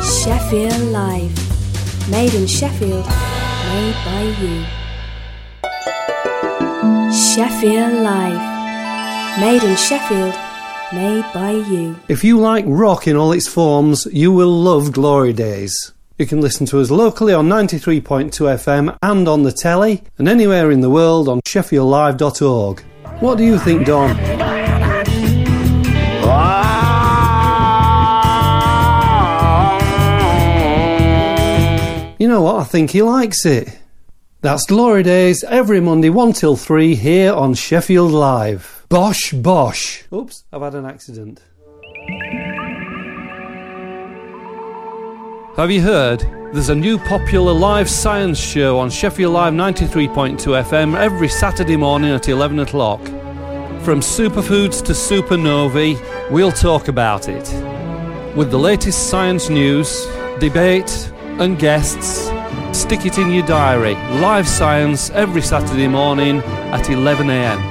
Sheffield Live. Made in Sheffield, made by you. Sheffield Live. Made in Sheffield, made by you. If you like rock in all its forms, you will love Glory Days. You can listen to us locally on 93.2 FM and on the telly, and anywhere in the world on sheffieldlive.org. What do you think, Don? You know what? I think he likes it. That's Glory Days every Monday 1 till 3 here on Sheffield Live. Bosh, bosh. Oops, I've had an accident. Have you heard? There's a new popular live science show on Sheffield Live 93.2 FM every Saturday morning at 11 o'clock. From superfoods to supernovae, we'll talk about it. With the latest science news, debate and guests, stick it in your diary. Live science every Saturday morning at 11 a.m.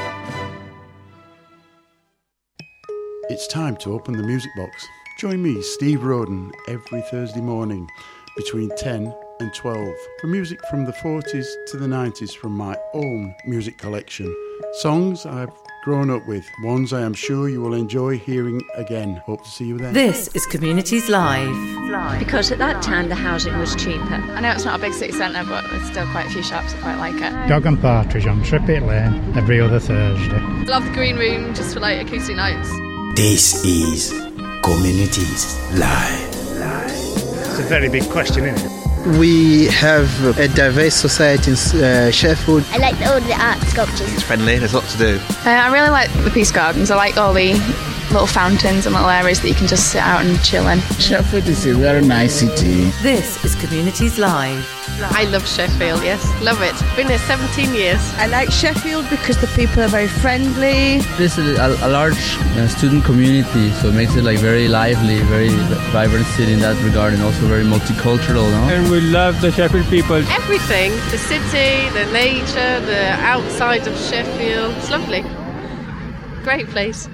It's time to open the music box. Join me, Steve Roden, every Thursday morning between 10 and 12 for music from the 40s to the 90s from my own music collection. Songs I've grown up with, ones I am sure you will enjoy hearing again. Hope to see you there. This is Communities Live. Because at that time the housing was cheaper. I know it's not a big city centre, but there's still quite a few shops that quite like it. Dog and Partridge on Trippett Lane every other Thursday. Love the green room just for like acoustic nights. This is Communities Live. It's a very big question, isn't it? We have a diverse society in Sheffield. I like all the art sculptures. It's friendly, there's lots to do. I really like the Peace Gardens. I like all the little fountains and little areas that you can just sit out and chill in. Sheffield is a very nice city. This is Communities Live. I love Sheffield, yes. Love it. Been there 17 years. I like Sheffield because the people are very friendly. This is a large student community, so it makes it like very lively, very vibrant city in that regard, and also very multicultural, no? And we love the Sheffield people. Everything. The city, the nature, the outside of Sheffield. It's lovely. Great place.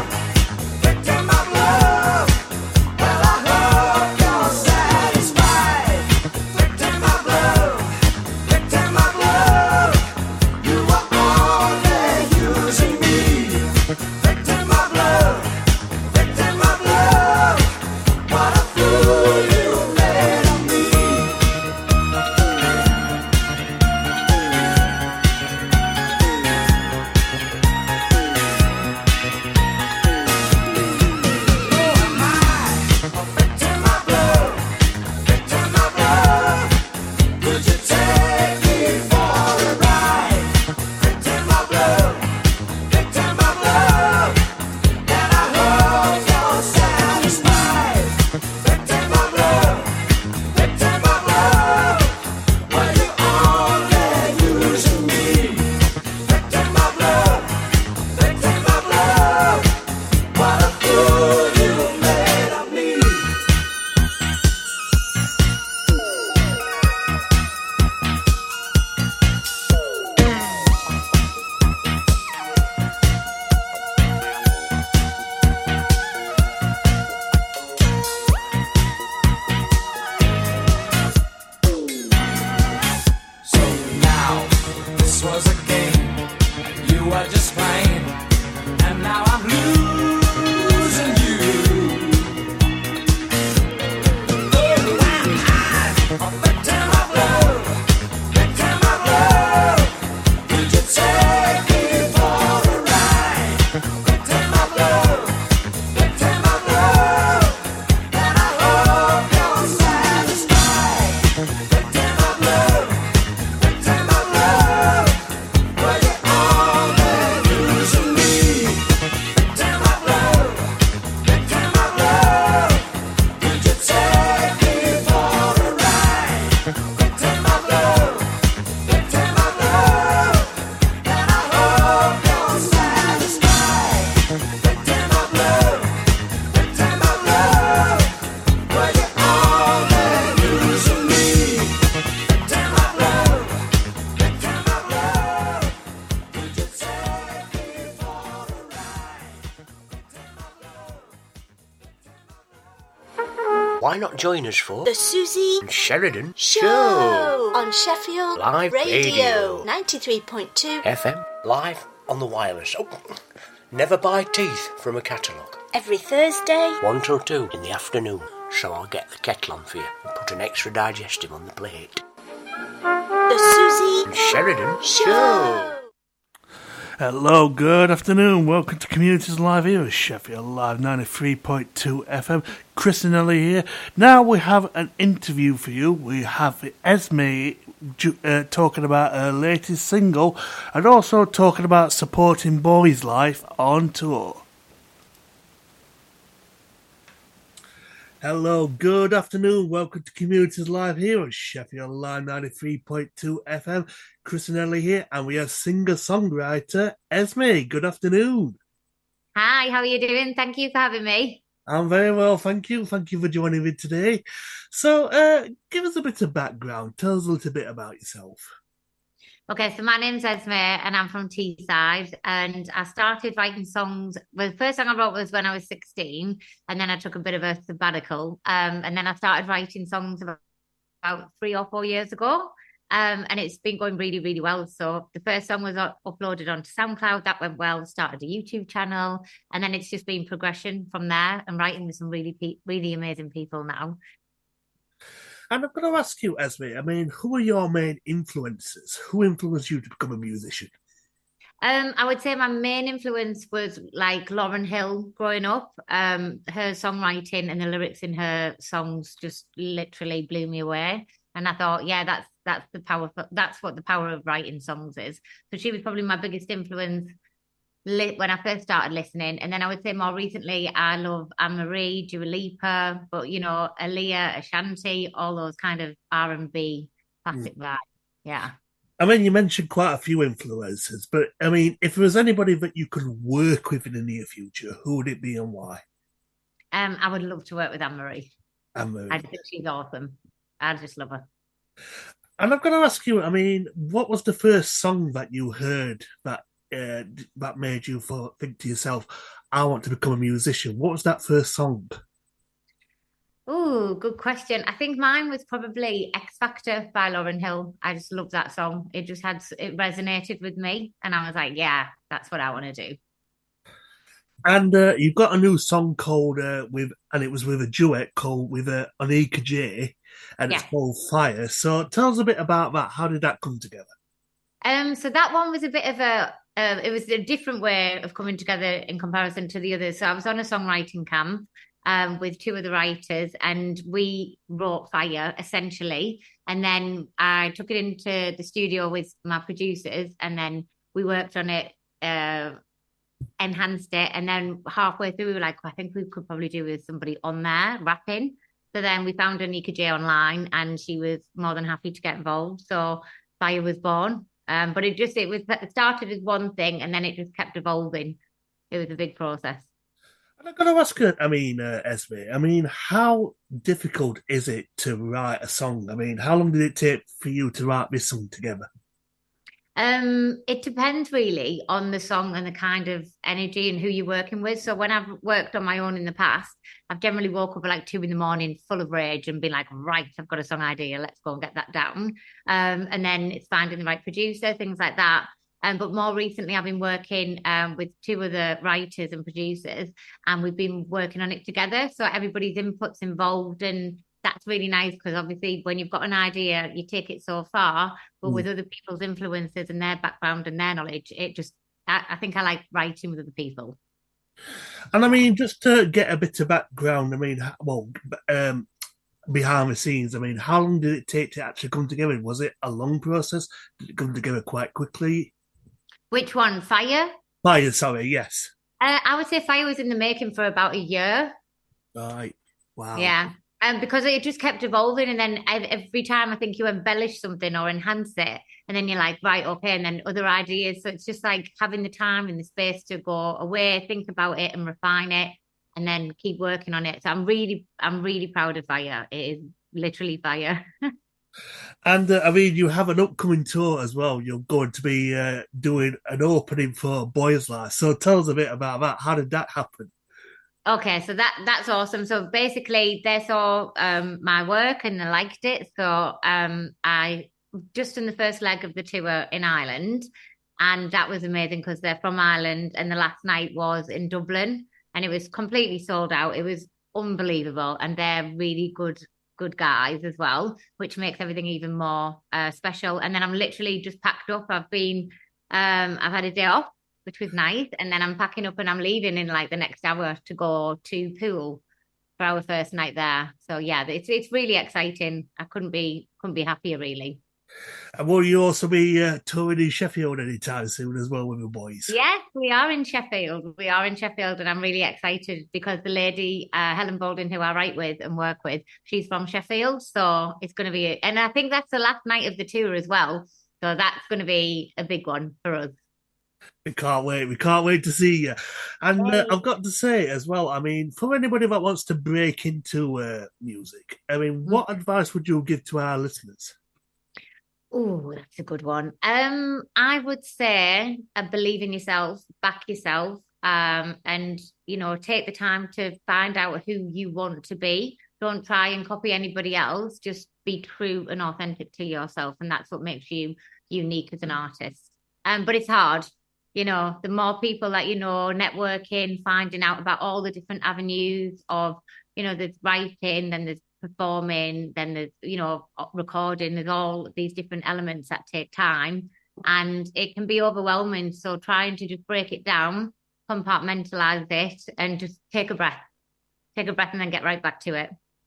Satisfied. Why not join us for the Susie and Sheridan Show on Sheffield Live Radio 93.2 FM, live on the wireless. Oh, never buy teeth from a catalogue. every Thursday 1 till 2 in the afternoon. So I'll get the kettle on for you and put an extra digestive on the plate. The Susie and Sheridan Show. Hello, good afternoon. Welcome to Communities Live here at Sheffield Live 93.2 FM. Chris and Ellie here. Now we have an interview for you. We have Esme talking about her latest single and also talking about supporting Boys Life on tour. Hello, good afternoon. Welcome to Communities Live here at Sheffield Live 93.2 FM. Chris and Ellie here, and we have singer-songwriter Esme. Good afternoon. Hi, how are you doing? Thank you for having me. I'm very well, thank you. Thank you for joining me today. So, give us a bit of background. Tell us a little bit about yourself. Okay, so my name's Esme and I'm from Teesside, and I started writing songs. Well, the first song I wrote was when I was 16, and then I took a bit of a sabbatical, and then I started writing songs about 3 or 4 years ago, and it's been going really, really well. So the first song was uploaded onto SoundCloud. That went well, started a YouTube channel, and then it's just been progression from there and writing with some really, really amazing people now. And I'm going to ask you, Esme, I mean, who are your main influences? Who influenced you to become a musician? I would say my main influence was like Lauryn Hill growing up. Her songwriting and the lyrics in her songs just literally blew me away. And I thought, yeah, that's the power. That's what the power of writing songs is. So she was probably my biggest influence when I first started listening. And then I would say more recently, I love Anne-Marie, Dua Lipa, but, you know, Aaliyah, Ashanti, all those kind of R&B classic vibe. Yeah. I mean, you mentioned quite a few influences, but I mean, if there was anybody that you could work with in the near future, who would it be and why? I would love to work with Anne-Marie. Anne-Marie. I think she's awesome. I just love her. And I'm going to ask you, I mean, what was the first song that you heard that made you think to yourself, I want to become a musician? What was that first song? Oh, good question. I think mine was probably X Factor by Lauryn Hill. I just love that song. It resonated with me, and I was like, yeah, that's what I want to do. And you've got a new song called and it was with a duet called with Anika J, and it's called Fire. So tell us a bit about that. How did that come together? So that one was a bit of it was a different way of coming together in comparison to the others. So I was on a songwriting camp with 2 other writers, and we wrote Fire essentially. And then I took it into the studio with my producers, and then we worked on it, enhanced it. And then halfway through, we were like, I think we could probably do with somebody on there rapping. So then we found Anika J online, and she was more than happy to get involved. So Fire was born. But it started as one thing, and then it just kept evolving. It was a big process. And I'm going to ask you, I mean, Esme, I mean, how difficult is it to write a song? I mean, how long did it take for you to write this song together? It depends really on the song and the kind of energy and who you're working with. So when I've worked on my own in the past, I've generally woke up at like 2 a.m. full of rage and been like, right, I've got a song idea. Let's go and get that down. And then it's finding the right producer, things like that. But more recently, I've been working with 2 other writers and producers, and we've been working on it together. So everybody's input's involved, and that's really nice, because obviously when you've got an idea, you take it so far, but with other people's influences and their background and their knowledge, I think I like writing with other people. And I mean, just to get a bit of background, I mean, behind the scenes, I mean, how long did it take to actually come together? Was it a long process? Did it come together quite quickly? Which one? Fire? Fire, sorry, yes. I would say Fire was in the making for about a year. Right. Wow. Yeah. Because it just kept evolving, and then every time I think you embellish something or enhance it, and then you're like, right, okay, and then other ideas. So it's just like having the time and the space to go away, think about it and refine it, and then keep working on it. So I'm really proud of Fire. It is literally Fire. And I mean, you have an upcoming tour as well. You're going to be doing an opening for Boys Life. So tell us a bit about that. How did that happen? Okay, so that's awesome. So basically, they saw my work and they liked it. So I just done the first leg of the tour in Ireland, and that was amazing because they're from Ireland, and the last night was in Dublin, and it was completely sold out. It was unbelievable, and they're really good guys as well, which makes everything even more special. And then I'm literally just packed up. I've had a day off, which was nice, and then I'm packing up and I'm leaving in like the next hour to go to Poole for our first night there. So yeah, it's really exciting. I couldn't be happier, really. And will you also be touring in Sheffield anytime soon as well with the boys? Yes, we are in Sheffield. And I'm really excited because the lady, Helen Bolden, who I write with and work with, she's from Sheffield. So it's going to be, and I think that's the last night of the tour as well. So that's going to be a big one for us. We can't wait. We can't wait to see you. And I've got to say as well, I mean, for anybody that wants to break into music, I mean, what advice would you give to our listeners? Oh, that's a good one. I would say believe in yourself, back yourself, and, take the time to find out who you want to be. Don't try and copy anybody else. Just be true and authentic to yourself. And that's what makes you unique as an artist. But it's hard. The more people that networking, finding out about all the different avenues of, there's writing, then there's performing, then there's, recording, there's all these different elements that take time, and it can be overwhelming. So trying to just break it down, compartmentalize it, and just take a breath and then get right back to it.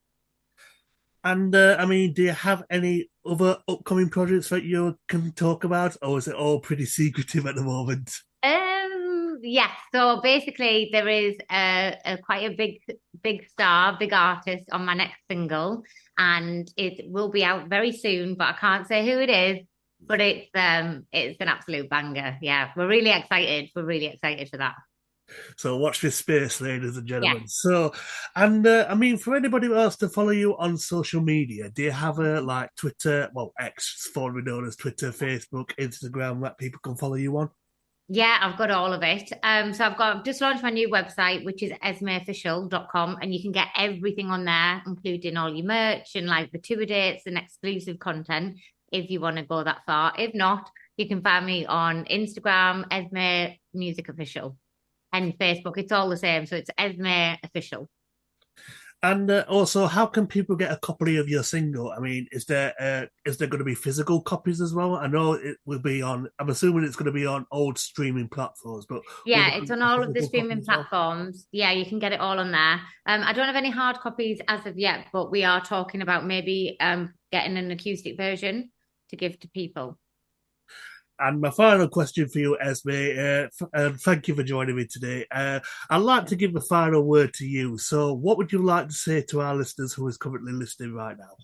And I mean, do you have any other upcoming projects that you can talk about, or is it all pretty secretive at the moment? Yes. So basically, there is quite a big artist on my next single, and it will be out very soon. But I can't say who it is. But it's an absolute banger. Yeah, we're really excited. We're really excited for that. So watch this space, ladies and gentlemen. Yeah. So, and I mean, for anybody else to follow you on social media, do you have like Twitter, X, formerly known as Twitter, Facebook, Instagram, that people can follow you on? Yeah, I've got all of it. So I've just launched my new website, which is esmeofficial.com, and you can get everything on there, including all your merch and like the tour dates and exclusive content if you want to go that far. If not, you can find me on Instagram, Esme Music Official, and Facebook. It's all the same. So it's Esme Official. And also, how can people get a copy of your single? I mean, is there going to be physical copies as well? I know it will be on. I'm assuming it's going to be on old streaming platforms, but yeah, it's on all of the streaming platforms. Yeah, you can get it all on there. I don't have any hard copies as of yet, but we are talking about maybe getting an acoustic version to give to people. And my final question for you, Esme, and thank you for joining me today. I'd like to give a final word to you. So what would you like to say to our listeners who is currently listening right now?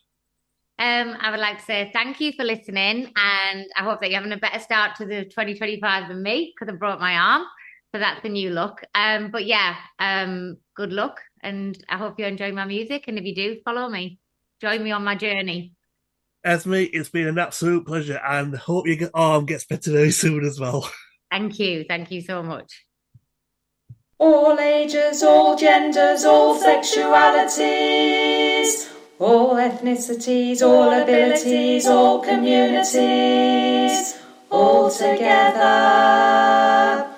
I would like to say thank you for listening, and I hope that you're having a better start to the 2025 than me, because I broke my arm. So that's the new look. But yeah, good luck, and I hope you enjoy my music. And if you do, follow me. Join me on my journey. Esme, it's been an absolute pleasure, and hope your arm gets better very soon as well. Thank you so much. All ages, all genders, all sexualities, all ethnicities, all abilities, all communities, all together.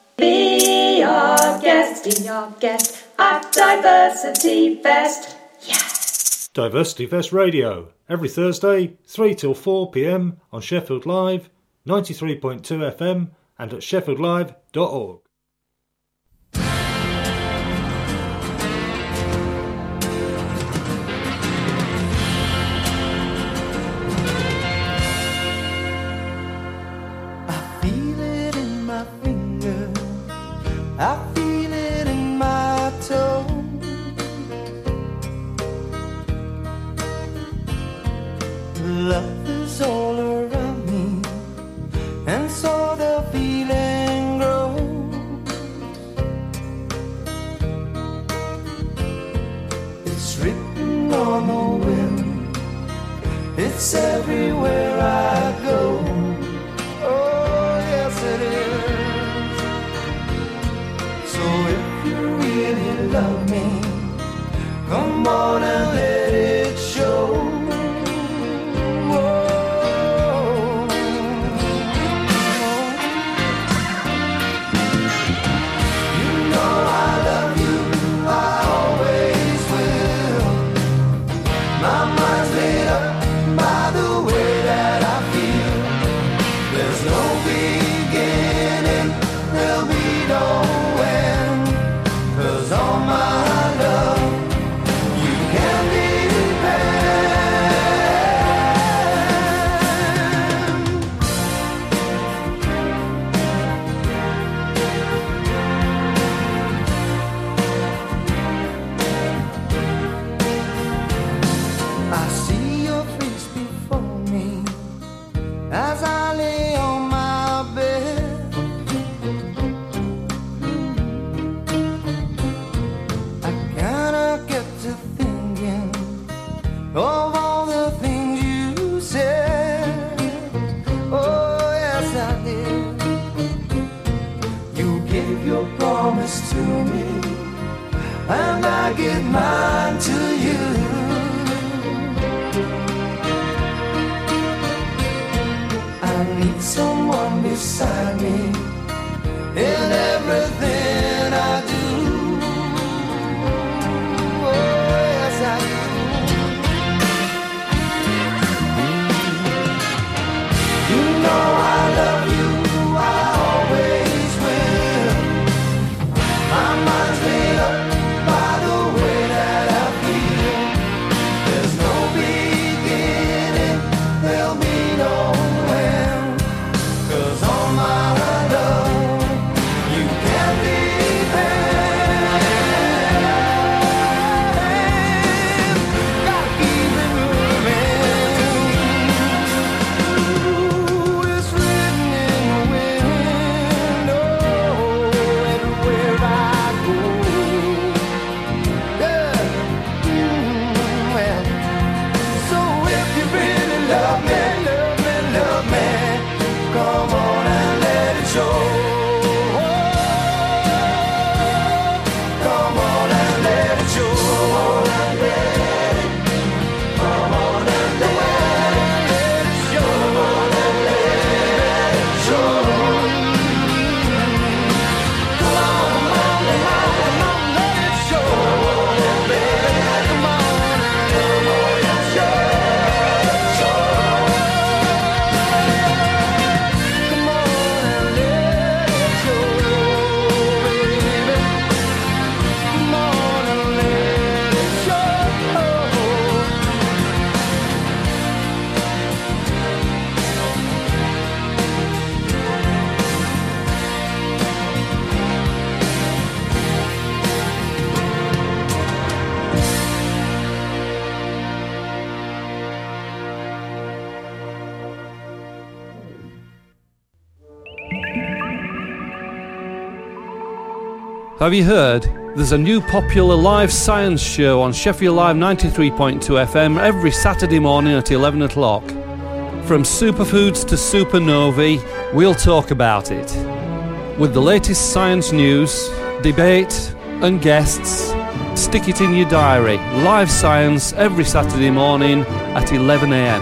Be our guest at Diversity Fest. Yes! Diversity Fest Radio, every Thursday, 3 till 4 p.m. on Sheffield Live, 93.2 FM and at sheffieldlive.org. I feel it in my finger, I feel it in my toe. Love is all around me, and so the feeling grows. It's written on the wind, it's everywhere I go. Oh, yes it is. So if you really love Come on and let it show. And I give mine to you. I need someone beside me in everything I do. Oh, yes, I do. You know I love you, I always will. My mind's made up by the way that I feel. There's no beginning, there'll be no end. 'Cause all my love, you can depend. Gotta keep it moving. Ooh, it's written in the wind. Oh, everywhere I go. Well, so if you really love me, come on and let it show. Come on and let it show. Come on and let it show. Come on and let it show. Come on and let it show. Come on and let it show. Have you heard? There's a new popular live science show on Sheffield Live 93.2 FM every Saturday morning at 11 o'clock. From superfoods to supernovae, we'll talk about it. With the latest science news, debate and guests, stick it in your diary. Live science every Saturday morning at 11 a.m.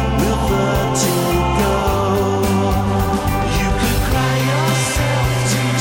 To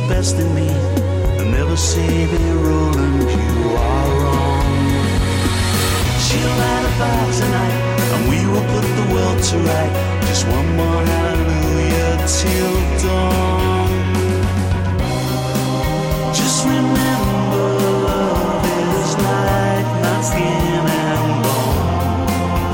best in me and never say, "Baby Roland, you are wrong." She'll light a fire tonight and we will put the world to right. Just one more hallelujah till dawn. Just remember, love is light, not skin and bone.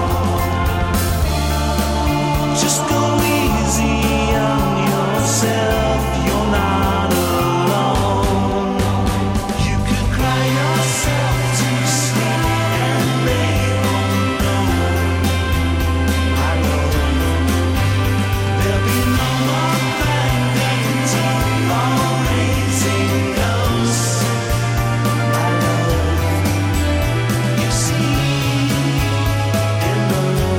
Just go easy on yourself, you're not alone. You could cry yourself to sleep and lay unknown. My love, there'll be no more bankruptcy or raising ghosts. My love, you see, in love.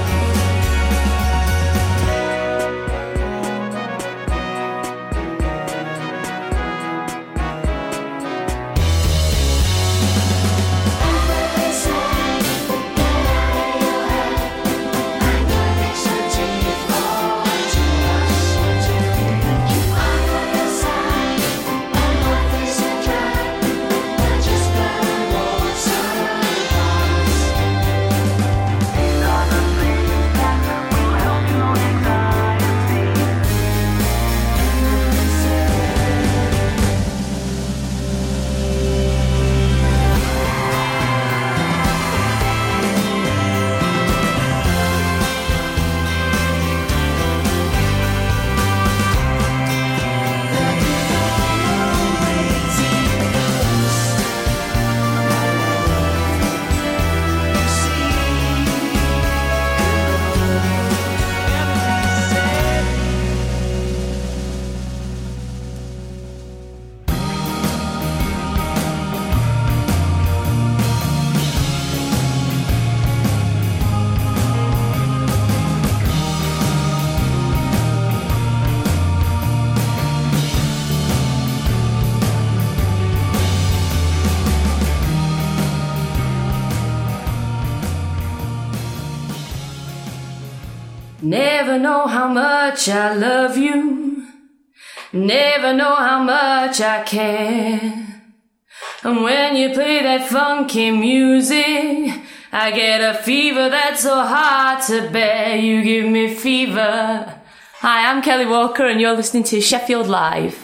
Never know how much I love you. Never know how much I care. And when you play that funky music, I get a fever that's so hard to bear. You give me fever. Hi, I'm Kelly Walker and you're listening to Sheffield Live.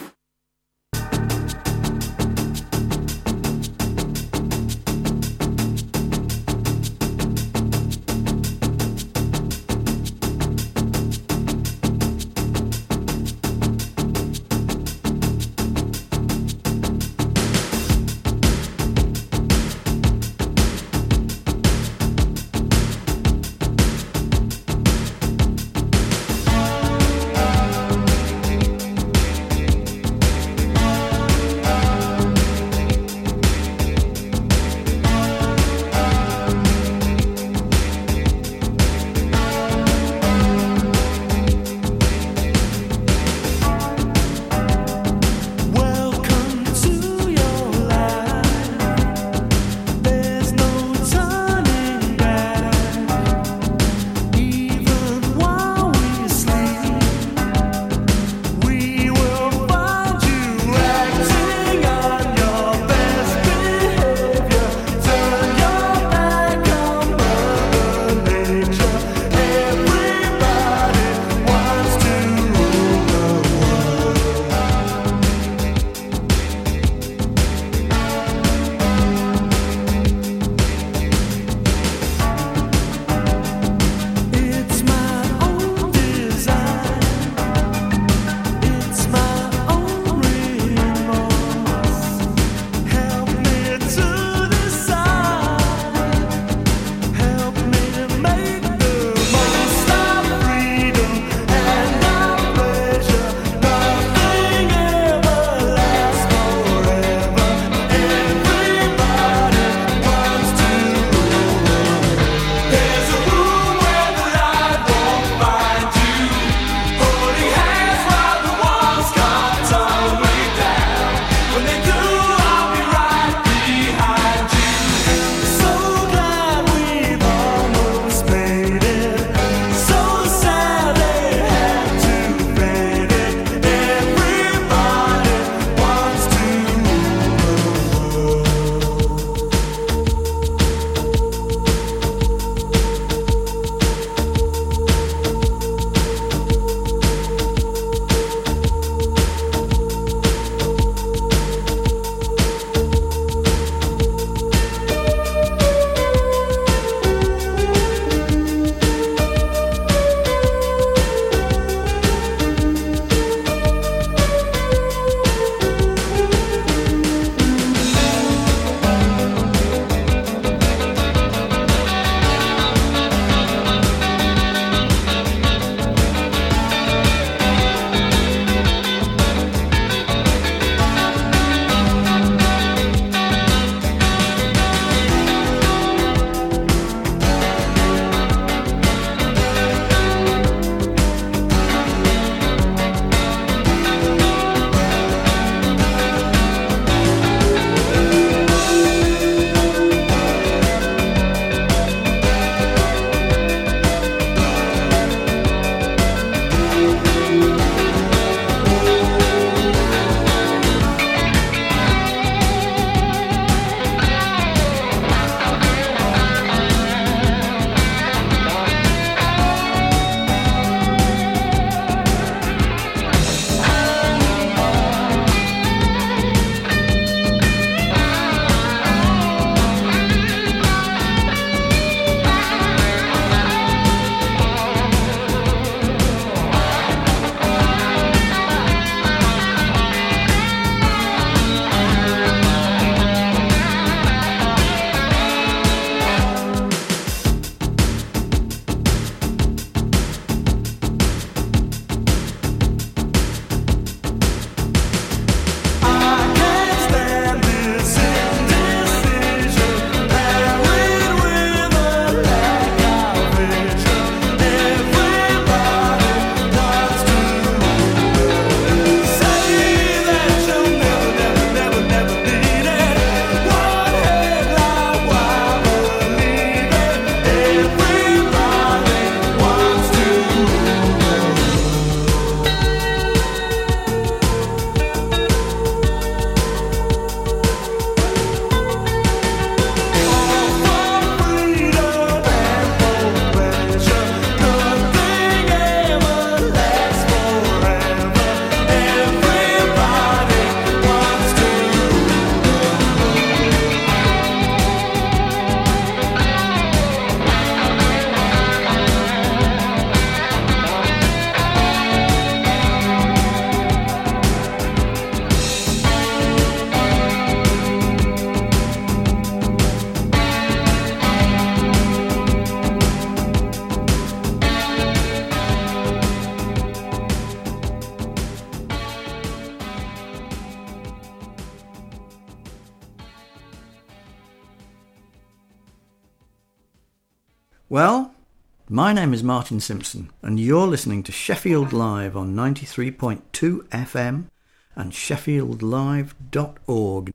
Well, my name is Martin Simpson, and you're listening to Sheffield Live on 93.2 FM and sheffieldlive.org.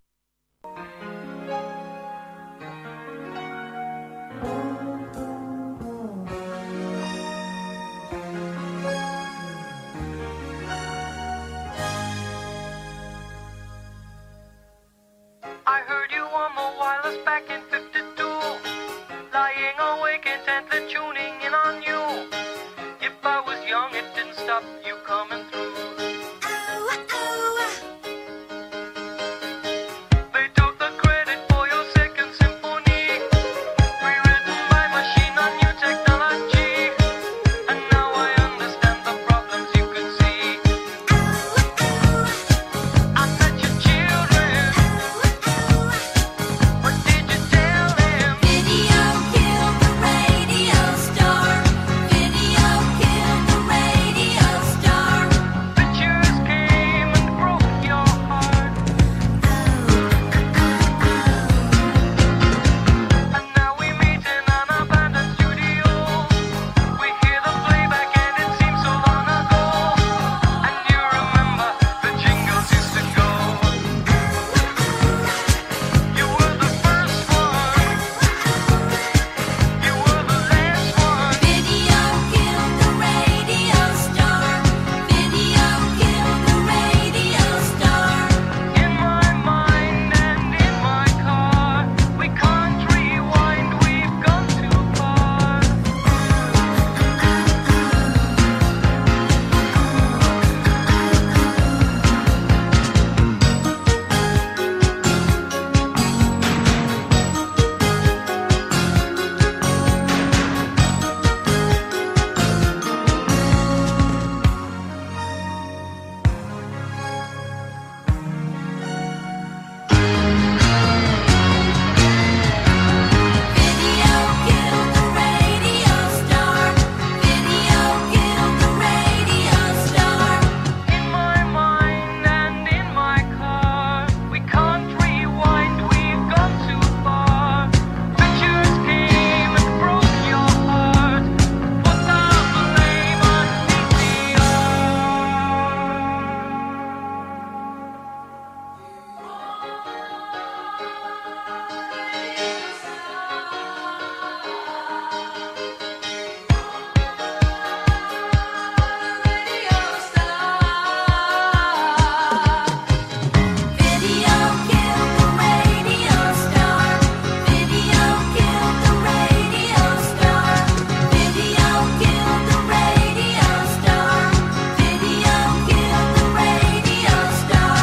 I heard you on the wireless back in 52, lying awake intently tuning in on you. If I was young, it didn't stop you coming through. They took the credit for your second symphony, rewritten by machine on new technology, and now I understand the problems you could see. I met your children. What did you tell them? Video killed the radio star. Video killed the radio star. Pictures came and broke your heart. And now we meet in an abandoned studio. We hear the playback and it seems so long ago. And you remember the jingles used to go. You were the first one. You were the last one. Video killed the radio star. Video killed the radio star. In my mind and in my car, we can't rewind, we've gone too far. Video killed the radio star. Video killed the radio star. In my mind and in my car, we can't rewind, we've gone too far. Pictures came and broke your heart. Put the blame on Video killed the radio star. Video killed the radio star. Video killed the radio star. Video killed the radio star.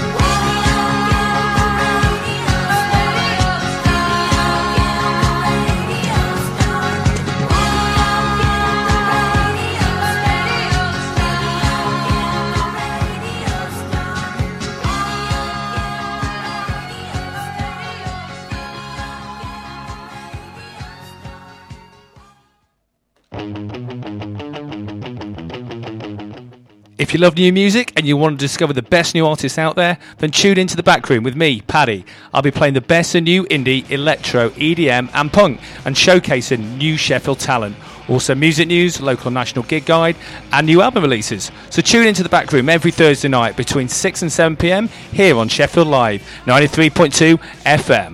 If you love new music and you want to discover the best new artists out there, then tune into The Back Room with me, Paddy. I'll be playing the best of new indie, electro, EDM and punk and showcasing new Sheffield talent. Also music news, local and national gig guide and new album releases. So tune into The Back Room every Thursday night between 6 and 7pm here on Sheffield Live, 93.2 FM.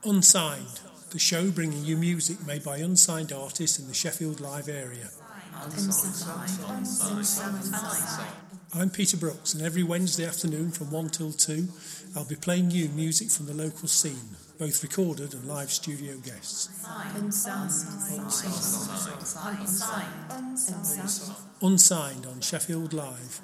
Unsigned, the show bringing you music made by unsigned artists in the Sheffield Live area. I'm Peter Brooks, and every Wednesday afternoon from 1 till 2, I'll be playing you music from the local scene, both recorded and live studio guests. Unsigned on Sheffield Live.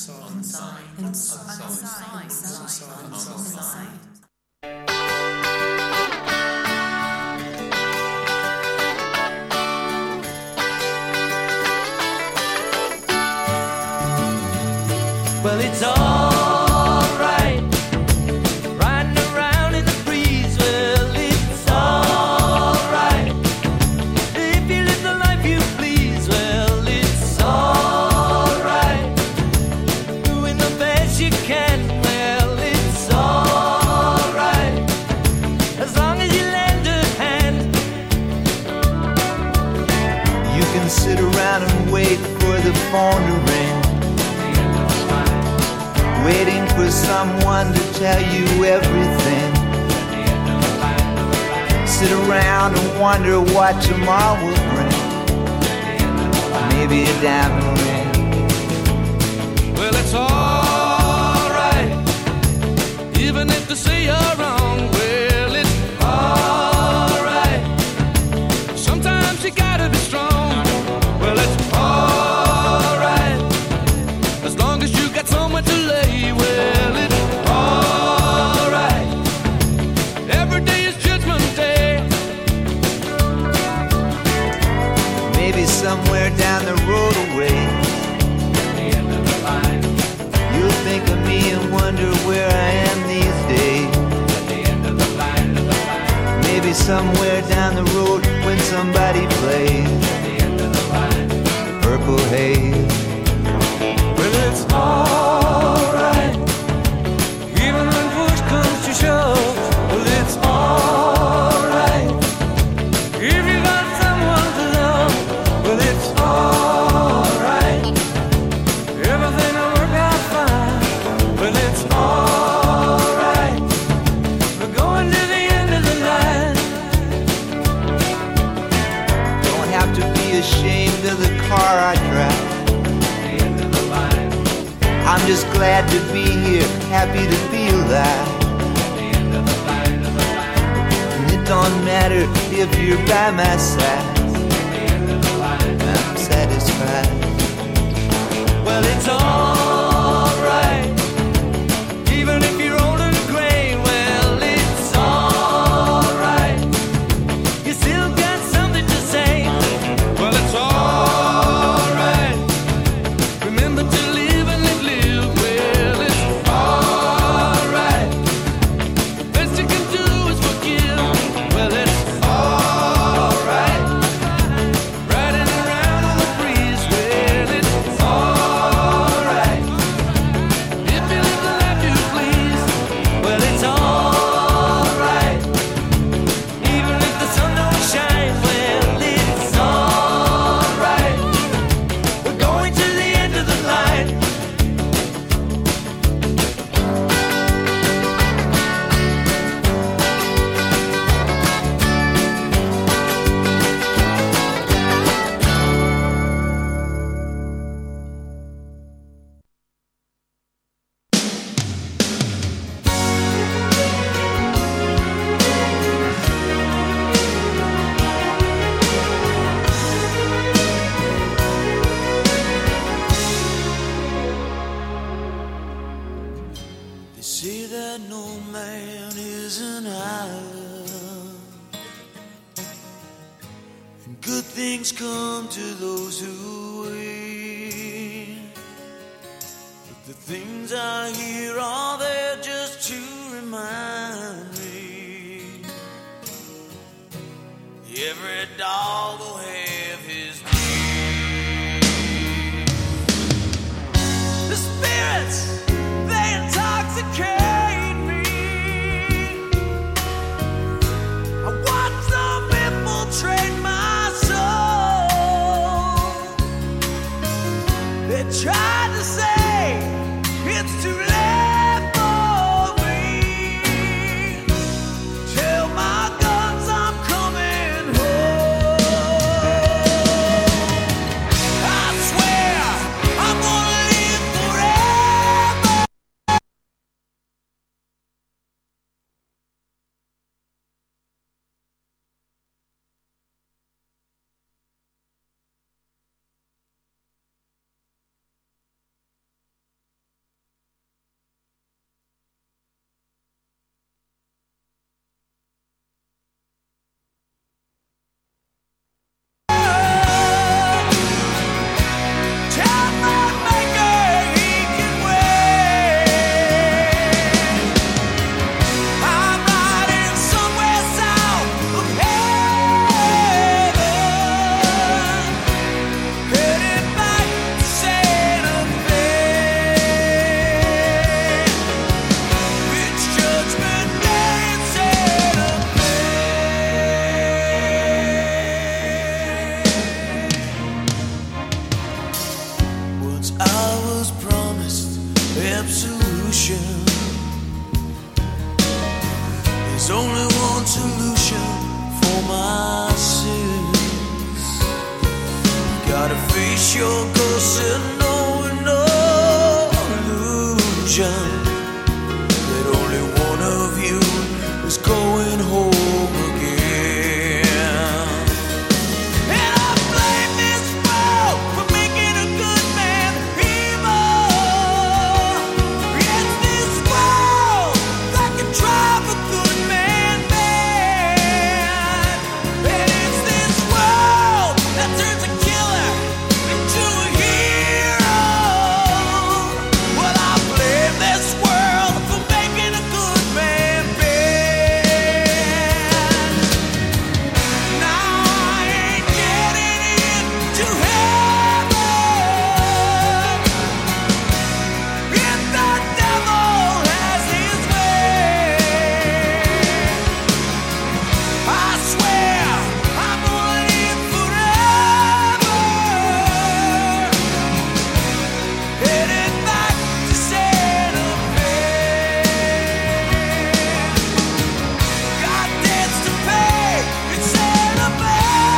Well, it's alright, riding around in the breeze. Well, it's alright, if you live the life you please. Well, it's alright, doing the best you can. Well, it's alright, as long as you lend a hand. You can sit around and wait for the phone to ring, waiting for someone to tell you everything. Sit around and wonder what tomorrow will bring. Maybe a diamond ring. Well, it's alright, even if they say you're wrong. Well, it's alright, sometimes you gotta be strong. Well, it's alright, as long as you got someone to lay. Well, it's alright, every day is Judgment Day. Maybe somewhere down the road away, you'll think of me and wonder where I am these days. Maybe somewhere down the road when somebody plays Purple Haze. Well, it's alright, even when push comes to shove. Well, it's alright, if you got someone to love. Well, it's alright, everything will work out fine. Well, it's alright, we're going to the end of the line. Don't have to be ashamed of the car I drive. I'm just glad to be here, happy to be alive. And it don't matter if you're by my side, I'm satisfied. Well, it's alright, even if you're old and gray. Well, it's alright, you still got something to say. Well, it's alright, remember to live and live, live. Well, it's alright, the best you can do is forgive. Well, it's alright, riding around on the breeze. Well, it's alright, if you live the life you please. Well, it's alright, even if the sun don't shine. Well, it's alright, we're going to the end of the line. They say that no man is an island, and good things come to those who wait. But the things I hear are there just to remind me, every dog will have his day. The spirits, they intoxicate me. I watch them infiltrate my soul. They tried to say it's too late for me. Tell my sure goes to no illusion that only one of you is going home again. And I blame this world for making a good man evil. It's this world that can drive a good man mad. And it's this world that turns a killer into a hero. Well, I blame this world for making a good man bad. Now I ain't getting into heaven if the devil has his way. I swear I'm gonna live forever, headed back to Santa Fe. Got debts to pay in Santa Fe.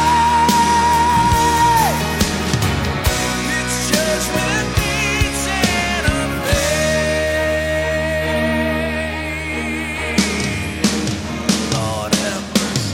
It's judgment day in Santa Fe. Lord have mercy.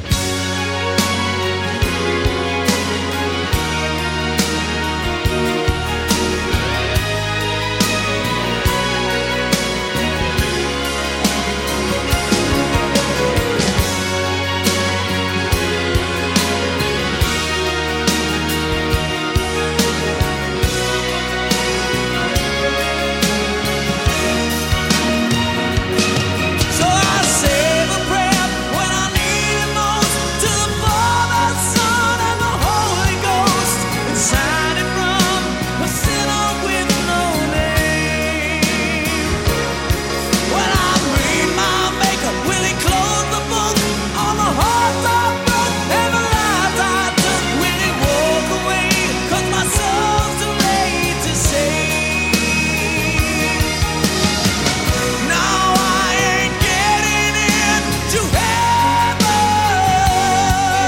So I say the prayer when I need it most, to the Father, Son, and the Holy Ghost, and sign it from a sinner with no name. When I read my Maker, will He close the book on the hearts I broke, every life I took? Will He walk away, 'cause my soul's too late to save? Now I ain't getting into heaven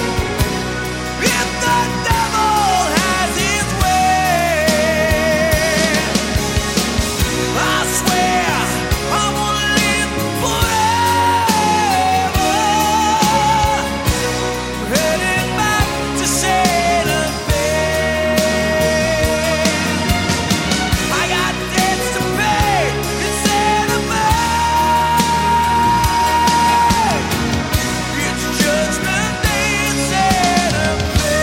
if the devil has his way. I swear I'm gonna live forever, headed back to Santa Fe. I got debts to pay in Santa Fe. It's judgment day in Santa Fe.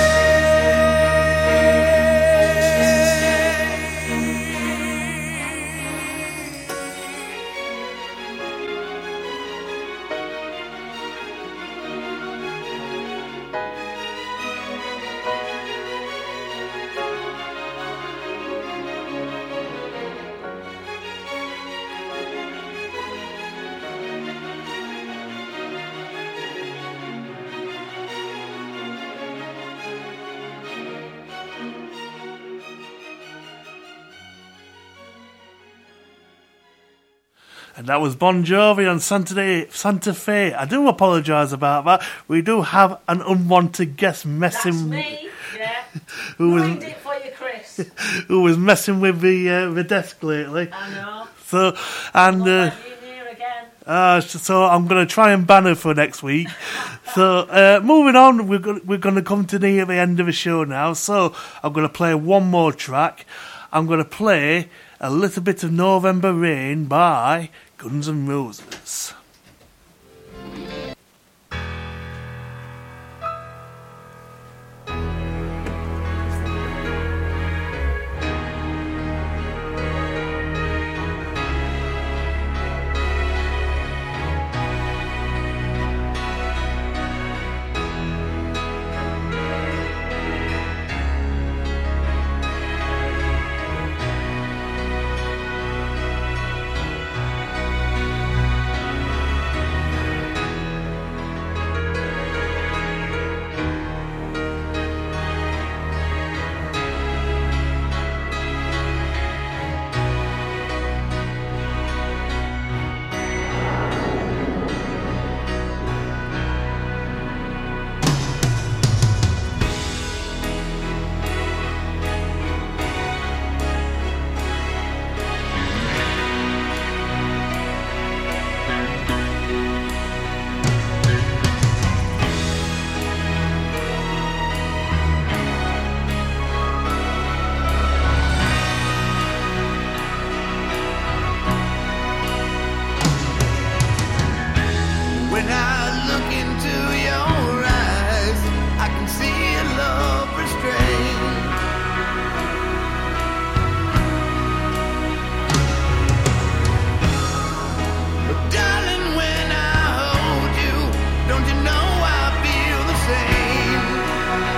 And that was Bon Jovi on Santa Fe. I do apologise about that. We do have an unwanted guest messing. That's me, yeah. who was Mind it for you, Chris. who was messing with the desk lately. I know. So and Here again. so I'm going to try and ban her for next week. So moving on, we're going to come to near the end of the show now. So I'm going to play one more track. I'm going to play a little bit of November Rain by Guns N' Roses.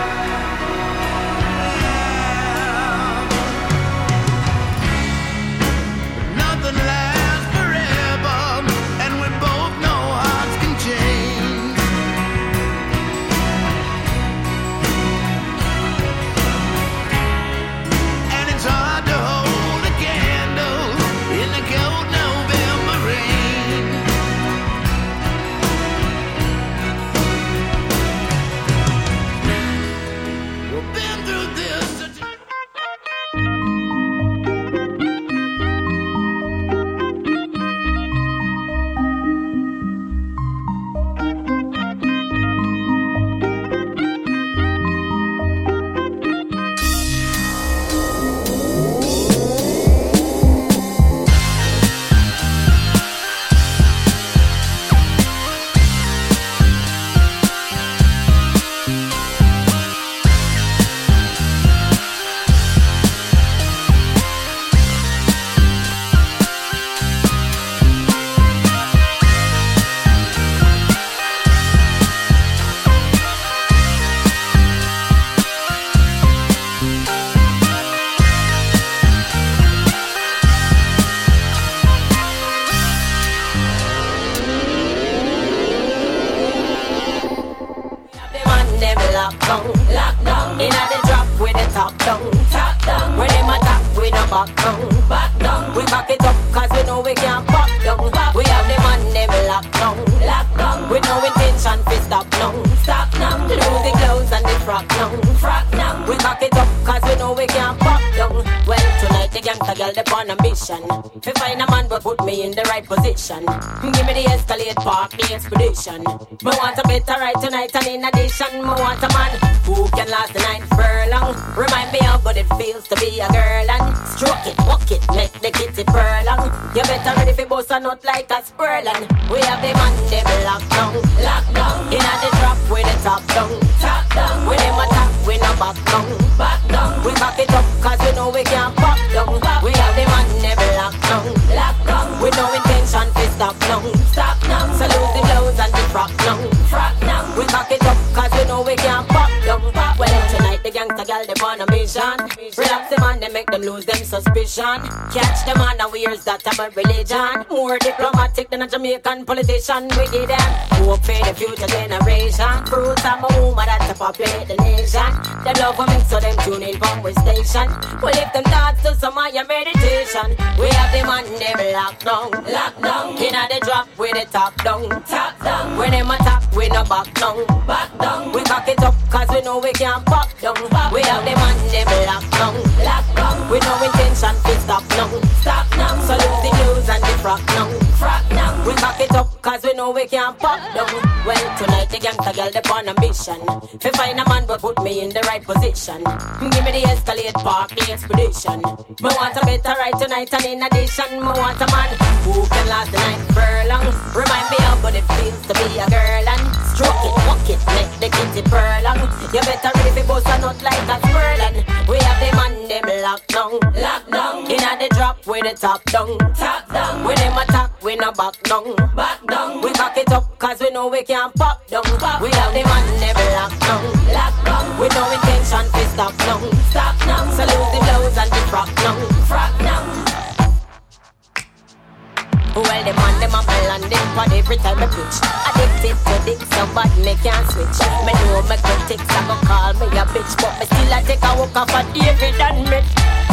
Nothing lasts forever, and we both know hearts can change. And it's hard to hold a candle in the cold November rain. We've been through this. Lockdown. Inna the drop with the top down. When them attack, we no back down. We back it up 'cause we know we can't pop down. We have the man them locked down. With no intention to stop now. Lose the clothes and the frock now. We back it up 'cause we know we can't pop down. Well, tonight the gangsta girl they on a mission. To find a man but put me in the right position. Give me the Escalade Park, the expedition. Me want a better ride tonight and in addition, me want a man who can last the night furlong. Remind me how good it feels to be a girl and stroke it, walk it, make the kitty purr on. You better ready for bust a nut like a squirrel and we have the man them locked down. Inna the drop with the top down. When them attack, we no back down. We back it up 'cause we know we can't pop down. We have the man them locked down. With no intention to stop now. So lose the clothes and the frock now. We back it up 'cause we know we can't pop down. Well, tonight the gangsta girl they on a mission. Relax them and they make them lose them suspicion. Catch them unawares that I'm a religion. More diplomatic than a Jamaican politician. We give them hope for the future generation. Fruits of my woman that to populate the nation. Them love for me so them tune in from our station. We lift them thoughts to some of your meditation. We have them on them locked down. Inna the drop with the top down. When them attack we no back down. We back it up 'cause we know we can't pop down. We have them on them locked down. With no intention to stop now. So lose the clothes and the frock now. We back it up 'cause we know we can't pop down. Well, tonight the gangsta girl they on a mission. To find a man but put me in the right position. Give me the Escalade Park, the expedition. Me want a better ride tonight and in addition, me want a man who can last the night furlong. Remind me how good it feels to be a girl and stroke it, walk it, make the kitty purr on. You better ready for bust a nut like a squirrel and we have them man them locked down. Inna the drop with the top down. When them attack, we no back down. We back it up 'cause we know we can't pop down. We have them man them locked down. With no intention to stop now. So lose the clothes and the frock now. Well, them on them up and landing pod every time I pitch. Addicted to dick, so bad me can't switch. Me know me critics, I go call me a bitch, but me still I take a walk off a David and Mitch.